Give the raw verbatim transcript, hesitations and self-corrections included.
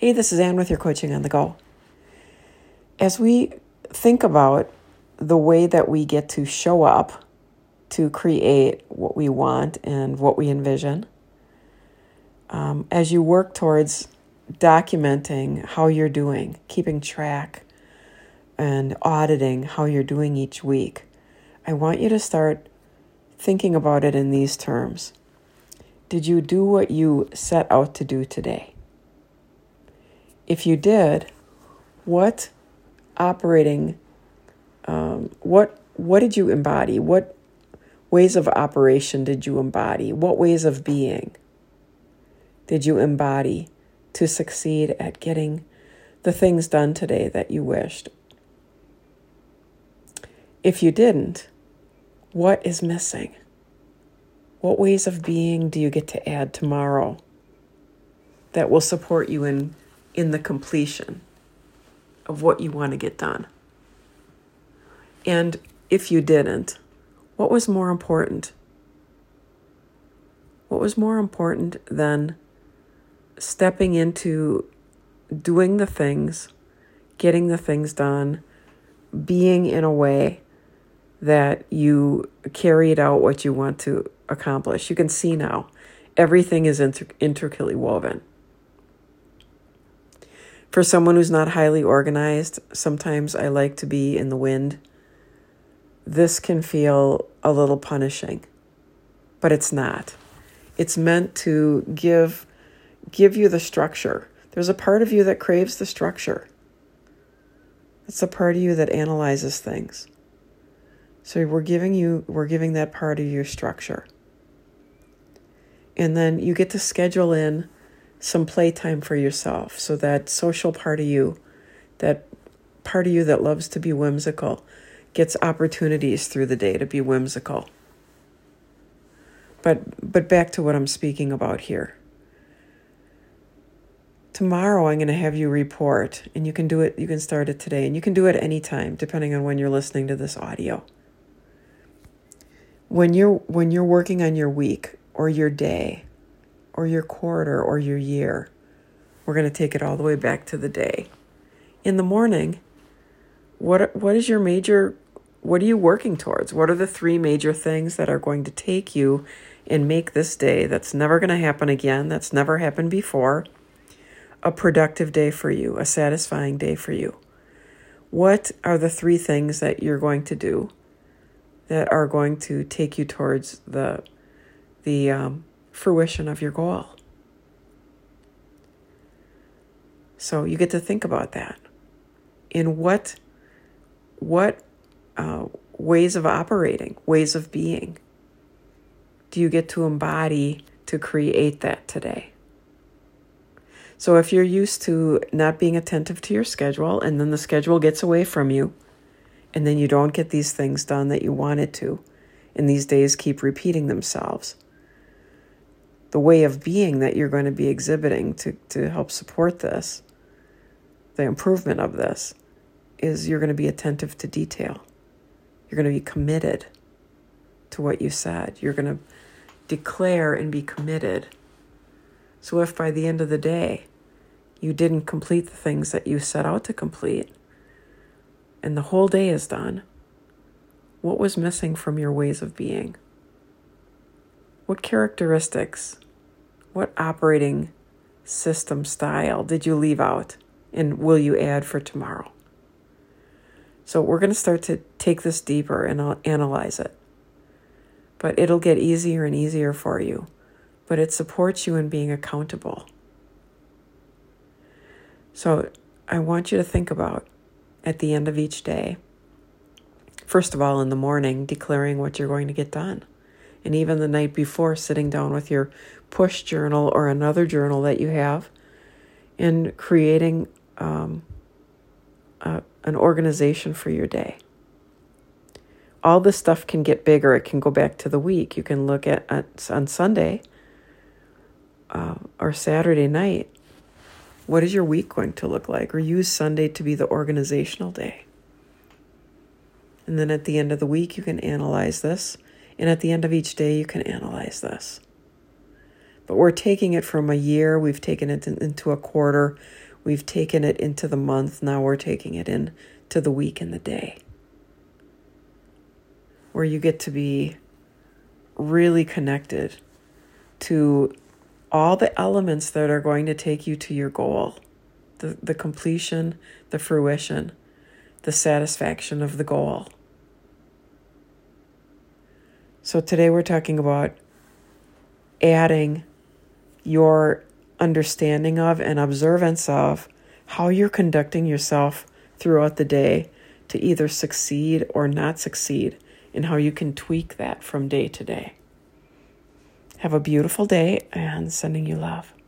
Hey, this is Ann with your Coaching on the Go. As we think about the way that we get to show up to create what we want and what we envision, um, as you work towards documenting how you're doing, keeping track and auditing how you're doing each week, I want you to start thinking about it in these terms. Did you do what you set out to do today? If you did, what operating, um, what what did you embody? What ways of operation did you embody? What ways of being did you embody to succeed at getting the things done today that you wished? If you didn't, what is missing? What ways of being do you get to add tomorrow that will support you in, in the completion of what you want to get done? And if you didn't, what was more important? What was more important than stepping into doing the things, getting the things done, being in a way that you carried out what you want to accomplish? You can see now, everything is inter- intricately woven. For someone who's not highly organized, sometimes I like to be in the wind. This can feel a little punishing, but it's not. It's meant to give, give you the structure. There's a part of you that craves the structure. It's a part of you that analyzes things. So we're giving you, we're giving that part of your structure. And then you get to schedule in some playtime for yourself. So that social part of you, that part of you that loves to be whimsical, gets opportunities through the day to be whimsical. But but back to what I'm speaking about here. Tomorrow I'm going to have you report, and you can do it, you can start it today, and you can do it anytime, depending on when you're listening to this audio. When you're when you're working on your week or your day or your quarter or your year, we're going to take it all the way back to the day. In the morning, what what is your major, what are you working towards? What are the three major things that are going to take you and make this day that's never going to happen again, that's never happened before, a productive day for you, a satisfying day for you? What are the three things that you're going to do that are going to take you towards the the um, fruition of your goal? So you get to think about that. In what what uh, ways of operating, ways of being, do you get to embody to create that today? So if you're used to not being attentive to your schedule, and then the schedule gets away from you, and then you don't get these things done that you wanted to, and these days keep repeating themselves, the way of being that you're going to be exhibiting to, to help support this, the improvement of this, is you're going to be attentive to detail. You're going to be committed to what you said. You're going to declare and be committed. So if by the end of the day you didn't complete the things that you set out to complete, and the whole day is done, what was missing from your ways of being? What characteristics, what operating system style did you leave out, and will you add for tomorrow? So we're going to start to take this deeper and I'll analyze it. But it'll get easier and easier for you. But it supports you in being accountable. So I want you to think about, at the end of each day, first of all, in the morning, declaring what you're going to get done. And even the night before, sitting down with your push journal or another journal that you have and creating um, a, an organization for your day. All this stuff can get bigger. It can go back to the week. You can look at, at on Sunday uh, or Saturday night, what is your week going to look like? Or use Sunday to be the organizational day. And then at the end of the week, you can analyze this. And at the end of each day, you can analyze this. But we're taking it from a year. We've taken it into a quarter. We've taken it into the month. Now we're taking it in to the week and the day, where you get to be really connected to all the elements that are going to take you to your goal, the, the completion, the fruition, the satisfaction of the goal. So today we're talking about adding your understanding of and observance of how you're conducting yourself throughout the day to either succeed or not succeed, and how you can tweak that from day to day. Have a beautiful day, and sending you love.